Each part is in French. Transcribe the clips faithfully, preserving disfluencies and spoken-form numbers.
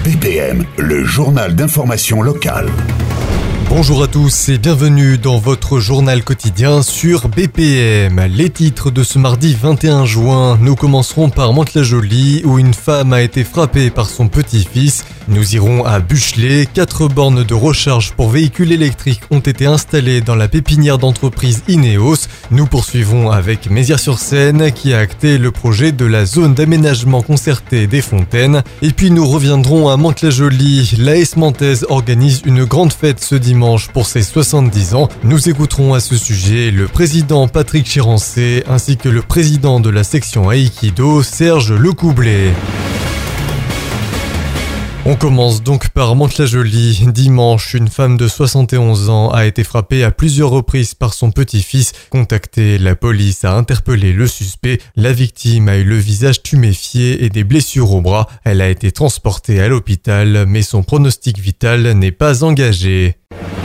B P M, le journal d'information locale. Bonjour à tous et bienvenue dans votre journal quotidien sur B P M. Les titres de ce mardi vingt et un juin, nous commencerons par Mantes-la-Jolie où une femme a été frappée par son petit-fils. Nous irons à Buchelay, quatre bornes de recharge pour véhicules électriques ont été installées dans la pépinière d'entreprise Ineos. Nous poursuivons avec Mézières-sur-Seine qui a acté le projet de la zone d'aménagement concerté des Fontaines. Et puis nous reviendrons à Mantes-la-Jolie. L'A S Mantaise organise une grande fête ce dimanche pour ses soixante-dix ans. Nous écouterons à ce sujet le président Patrick Chirancé ainsi que le président de la section Aïkido, Serge Lecoublé. On commence donc par Mantes-la-Jolie. Dimanche, une femme de soixante et onze ans a été frappée à plusieurs reprises par son petit-fils. Contactée, la police a interpellé le suspect. La victime a eu le visage tuméfié et des blessures au bras. Elle a été transportée à l'hôpital, mais son pronostic vital n'est pas engagé.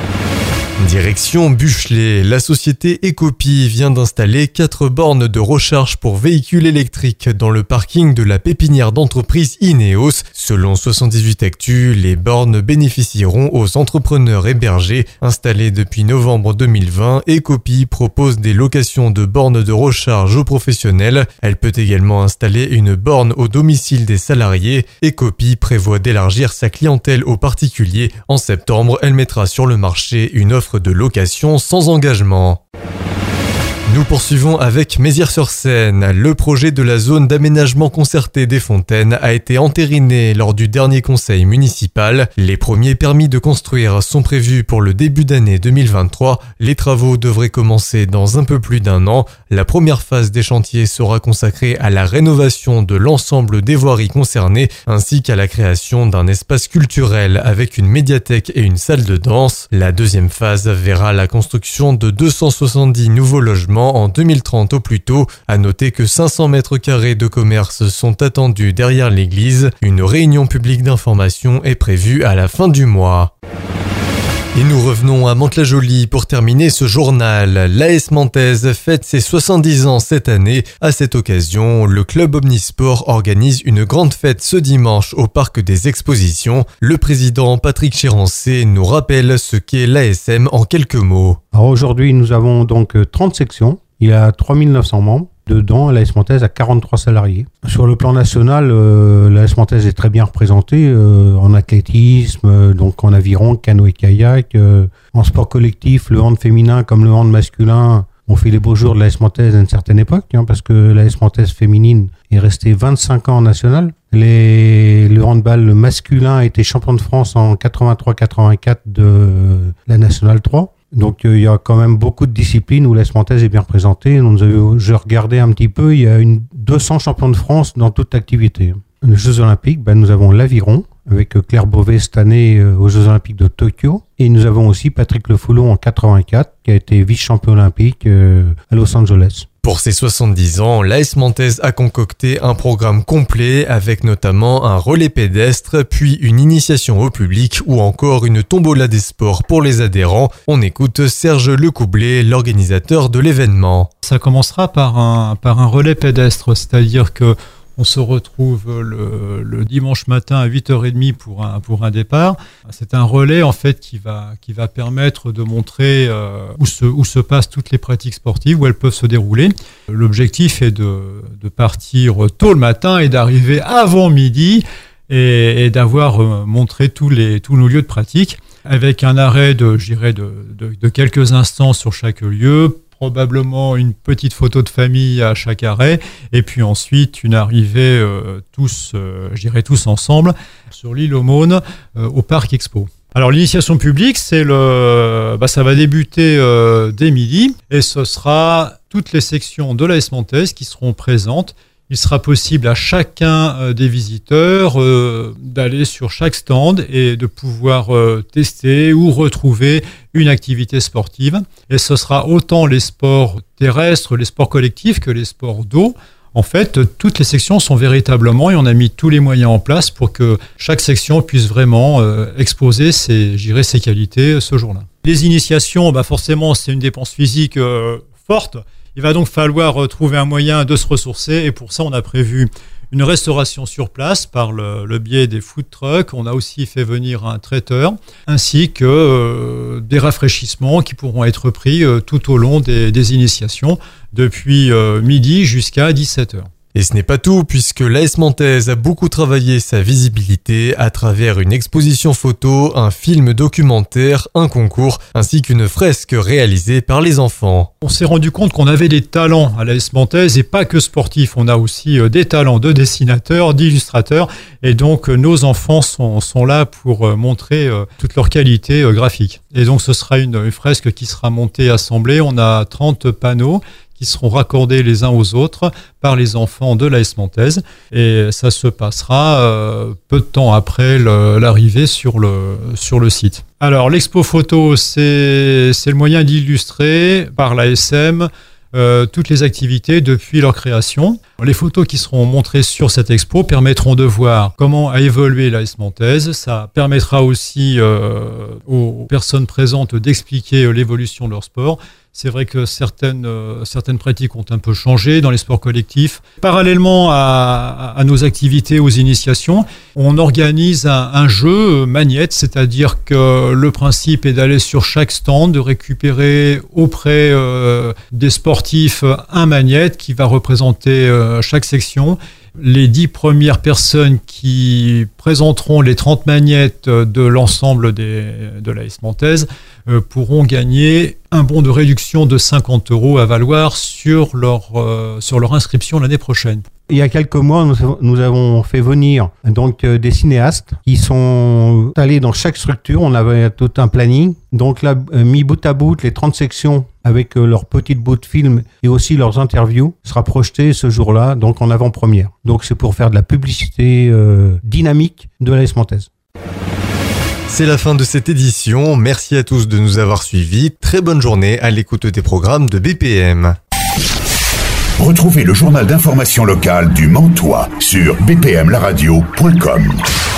Direction Buchelay, la société Ecopi vient d'installer quatre bornes de recharge pour véhicules électriques dans le parking de la pépinière d'entreprise Ineos. Selon soixante-dix-huit Actu, les bornes bénéficieront aux entrepreneurs hébergés. Installés depuis novembre deux mille vingt, Ecopi propose des locations de bornes de recharge aux professionnels. Elle peut également installer une borne au domicile des salariés. Ecopi prévoit d'élargir sa clientèle aux particuliers. En septembre, elle mettra sur le marché une offre de location sans engagement. Nous poursuivons avec Mézières-sur-Seine. Le projet de la zone d'aménagement concerté des Fontaines a été entériné lors du dernier conseil municipal. Les premiers permis de construire sont prévus pour le début d'année deux mille vingt-trois. Les travaux devraient commencer dans un peu plus d'un an. La première phase des chantiers sera consacrée à la rénovation de l'ensemble des voiries concernées ainsi qu'à la création d'un espace culturel avec une médiathèque et une salle de danse. La deuxième phase verra la construction de deux cent soixante-dix nouveaux logements en deux mille trente au plus tôt. À noter que cinq cents mètres carrés de commerce sont attendus derrière l'église. Une réunion publique d'information est prévue à la fin du mois. Et nous revenons à Mantes-la-Jolie pour terminer ce journal. L'A S Mantaise fête ses soixante-dix ans cette année. À cette occasion, le club Omnisport organise une grande fête ce dimanche au parc des expositions. Le président Patrick Chirancé nous rappelle ce qu'est l'A S M en quelques mots. Alors aujourd'hui, nous avons donc trente sections. Il y a trois mille neuf cents membres. Dedans, l'A S Mantaise a quarante-trois salariés. Sur le plan national, euh, l'A S Mantaise est très bien représentée euh, en athlétisme, euh, donc en aviron, canoë-kayak, euh, en sport collectif, le hand féminin comme le hand masculin. On fait les beaux jours de l'A S Mantaise à une certaine époque, hein, parce que l'A S Mantaise féminine est restée vingt-cinq ans en national. Les, le handball masculin a été champion de France en quatre-vingt-trois quatre-vingt-quatre de la Nationale trois. Donc il euh, y a quand même beaucoup de disciplines où l'A S Mantaise est bien représentée. Donc, je regardais un petit peu, il y a une deux cents champions de France dans toute activité. Les Jeux Olympiques, ben, nous avons l'aviron avec Claire Beauvais cette année euh, aux Jeux Olympiques de Tokyo. Et nous avons aussi Patrick Le Foulon en quatre-vingt-quatre qui a été vice-champion olympique euh, à Los Angeles. Pour ses soixante-dix ans, l'A S Mantaise a concocté un programme complet avec notamment un relais pédestre, puis une initiation au public ou encore une tombola des sports pour les adhérents. On écoute Serge Lecoublé, l'organisateur de l'événement. Ça commencera par un, par un relais pédestre, c'est-à-dire que on se retrouve le, le dimanche matin à huit heures trente pour un, pour un départ. C'est un relais en fait qui va, qui va permettre de montrer euh, où, se, où se passent toutes les pratiques sportives, où elles peuvent se dérouler. L'objectif est de, de partir tôt le matin et d'arriver avant midi et, et d'avoir euh, montré tous, les, tous nos lieux de pratique avec un arrêt de, je dirais de, de, de quelques instants sur chaque lieu, probablement une petite photo de famille à chaque arrêt, et puis ensuite une arrivée euh, tous, euh, je dirais tous ensemble, sur l'île Aumône, euh, au Parc Expo. Alors l'initiation publique, c'est le, bah, ça va débuter euh, dès midi, et ce sera toutes les sections de l'A S Mantaise qui seront présentes. Il sera possible à chacun euh, des visiteurs euh, d'aller sur chaque stand et de pouvoir euh, tester ou retrouver une activité sportive. Et ce sera autant les sports terrestres, les sports collectifs que les sports d'eau. En fait, toutes les sections sont véritablement, et on a mis tous les moyens en place pour que chaque section puisse vraiment euh, exposer ses, je dirais, ses qualités ce jour-là. Les initiations, bah forcément, c'est une dépense physique euh, forte. Il va donc falloir trouver un moyen de se ressourcer et pour ça, on a prévu une restauration sur place par le, le biais des food trucks. On a aussi fait venir un traiteur, ainsi que euh, des rafraîchissements qui pourront être pris euh, tout au long des, des initiations, depuis euh, midi jusqu'à dix-sept heures. Et ce n'est pas tout, puisque l'A S Manthèse a beaucoup travaillé sa visibilité à travers une exposition photo, un film documentaire, un concours, ainsi qu'une fresque réalisée par les enfants. On s'est rendu compte qu'on avait des talents à l'A S Manthèse, et pas que sportifs. On a aussi des talents de dessinateurs, d'illustrateurs, et donc nos enfants sont, sont là pour montrer toute leur qualité graphique. Et donc ce sera une, une fresque qui sera montée, assemblée. On a trente panneaux qui seront raccordés les uns aux autres par les enfants de l'A S Manthèse. Et ça se passera euh, peu de temps après le, l'arrivée sur le, sur le site. Alors, l'expo photo, c'est, c'est le moyen d'illustrer par l'A S M euh, toutes les activités depuis leur création. Les photos qui seront montrées sur cette expo permettront de voir comment a évolué l'A S Manthèse. Ça permettra aussi euh, aux personnes présentes d'expliquer l'évolution de leur sport. C'est vrai que certaines, euh, certaines pratiques ont un peu changé dans les sports collectifs. Parallèlement à, à nos activités, aux initiations, on organise un, un jeu magnète, c'est-à-dire que le principe est d'aller sur chaque stand, de récupérer auprès euh, des sportifs un magnète qui va représenter euh, chaque section. Les dix premières personnes qui présenteront les trente magnettes de l'ensemble des, de l'A S Manthèse euh, pourront gagner un bon de réduction de cinquante euros à valoir sur leur, euh, sur leur inscription l'année prochaine. Il y a quelques mois, nous, nous avons fait venir donc euh, des cinéastes qui sont allés dans chaque structure. On avait tout un planning. Donc là, euh, mis bout à bout, les trente sections avec euh, leurs petites bouts de film et aussi leurs interviews sera projeté ce jour-là, donc en avant-première. Donc c'est pour faire de la publicité euh, dynamique de l'A S Manthèse. C'est la fin de cette édition. Merci à tous de nous avoir suivis. Très bonne journée à l'écoute des programmes de B P M. Retrouvez le journal d'information locale du Mantois sur b p m la radio point com.